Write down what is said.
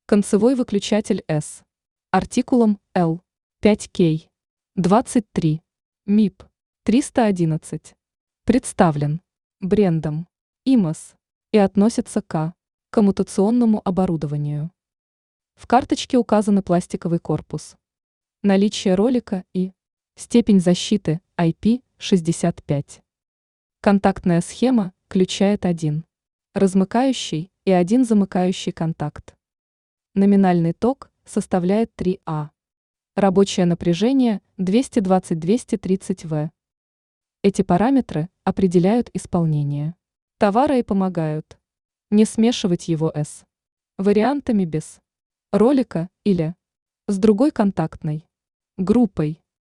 Концевой выключатель S. Артикулом L. 5K. 23. МИП. 311. Представлен брендом ИМОС и относится к коммутационному оборудованию. В карточке указаны пластиковый корпус, наличие ролика и степень защиты IP65. Контактная схема включает один размыкающий и один замыкающий контакт. Номинальный ток составляет 3А. Рабочее напряжение 220-230 В. Эти параметры определяют исполнение товара и помогают не смешивать его с вариантами без ролика или с другой контактной группой.